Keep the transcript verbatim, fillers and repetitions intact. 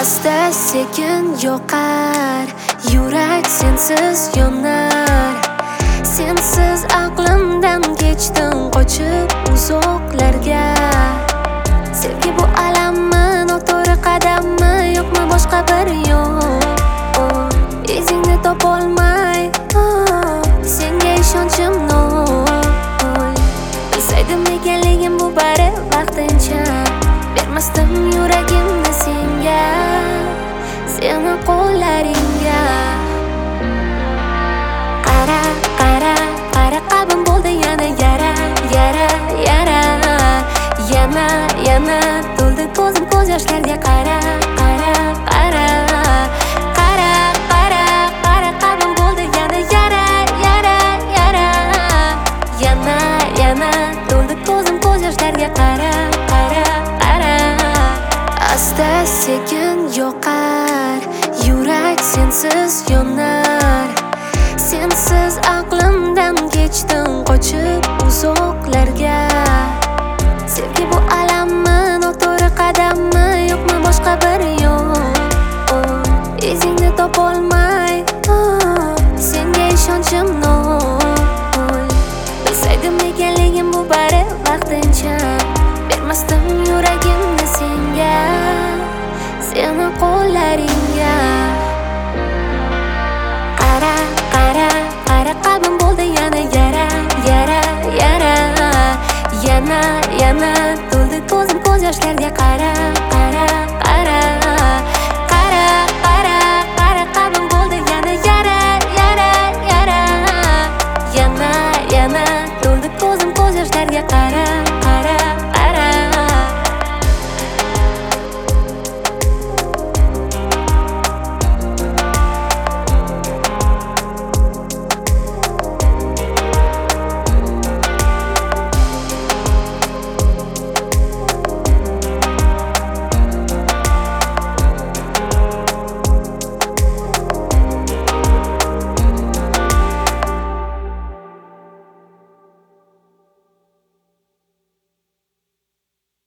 Asta sekin yoqar, yurak sensiz yonar. Sensiz aqlimdan kechdim qochib uzoqlarga. Sevgi bu alammi, noto'g'ri qadammi, yo'qmi boshqa bir yo'l? Izingni topolmay, senga ishonchim nol. Bilsaydim ekanligim bu bari vaqtincha, bermasdim yuragimni senga, seni qo'llaringga. Qara, qara, qara, qalbim bo'ldi yana yara, yara, yara. Yana, yana to'ldi ko'zim ko'z yoshlarga. Qara, qara, qara, qara, qara, qara, qalbim bo'ldi yana yara, yara, yara. Yana, yana to'ldi ko'zim ko'z yoshlarga. Qara, qara, qara. Asta sekin yoqar, yurak sensiz yonar. Sensiz aqlimdan kechdim qochib uzoqlarga. Sevgi bu alammi, noto'g'ri qadammi, yo'qmi boshqa bir yo'l? Izingni topolmay, senga ishonchim nol. Bilsaydim ekanligim bu bari vaqtincha, bermasdim yuragimni senga, seni qo'llaringga. Qara, qara, qara, qalbim bo'ldi yana yara, yara, yara. Yana, yana to'ldi ko'zim ko'z yoshlarga. Qara,